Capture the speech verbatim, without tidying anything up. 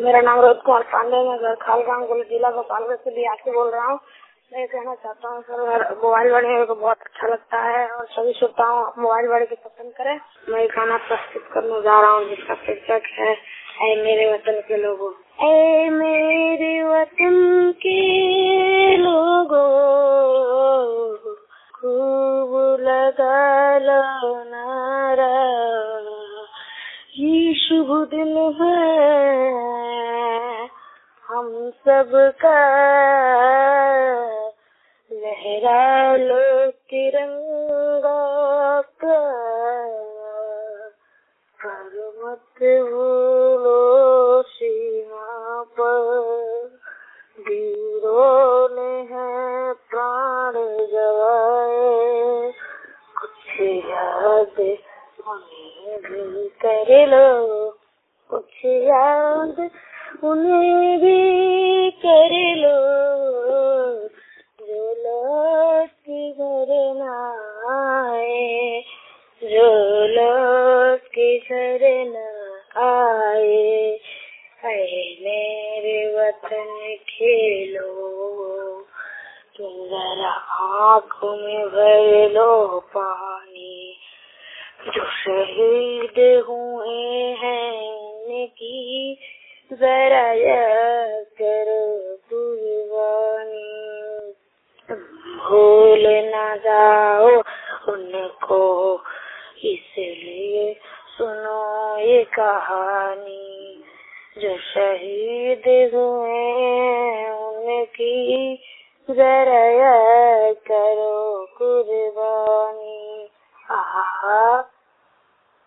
मेरा नाम रोहित कुमार पांडे है। मैं घर खालगांव को जिला गोपालगंज से बिहार से बोल रहा हूँ। मैं कहना चाहता हूँ सर, मोबाइल वाणी मेरे को बहुत अच्छा लगता है और सभी श्रोताओं मोबाइल वाणी की पसंद करें। मैं गाना प्रस्तुत करने जा रहा हूँ जिसका शीर्षक है ऐ मेरे वतन के लोगों। ऐ मेरे वतन के लोगों, खूब लगा लो नारा, ये शुभ दिन है हम सबका, लहरा लो तिरंगा का, पर मत भूलो सीमा पर वीरों ने है प्राण गवाए, कुछ याद उन्हें भी कर लो, कुछ याद उन्हें भी कर लो, जो लौट के घर न आए, जो लौट के घर न आए। ऐ मेरे वतन के लोगों, तुम जरा आँखों में भर लो पानी, जो शहीद हुए हैं उनकी जरा याद करो कुर्बानी। भूल ना जाओ उनको, इसलिए सुनो ये कहानी, जो शहीद हुए उनकी जरा याद करो कुर्बानी। आहा